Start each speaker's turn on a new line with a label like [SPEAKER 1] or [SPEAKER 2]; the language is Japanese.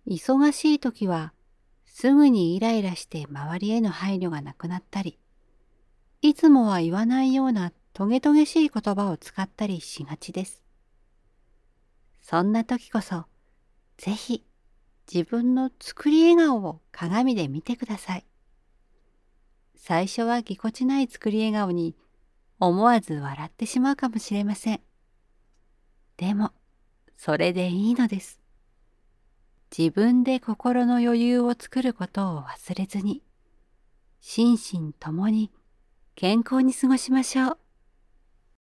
[SPEAKER 1] 忙しい時は、すぐにイライラして周りへの配慮がなくなったり、いつもは言わないようなトゲトゲしい言葉を使ったりしがちです。そんな時こそ、ぜひ自分の作り笑顔を鏡で見てください。最初はぎこちない作り笑顔に思わず笑ってしまうかもしれません。でも、それでいいのです。自分で心の余裕を作ることを忘れずに、心身ともに健康に過ごしましょう。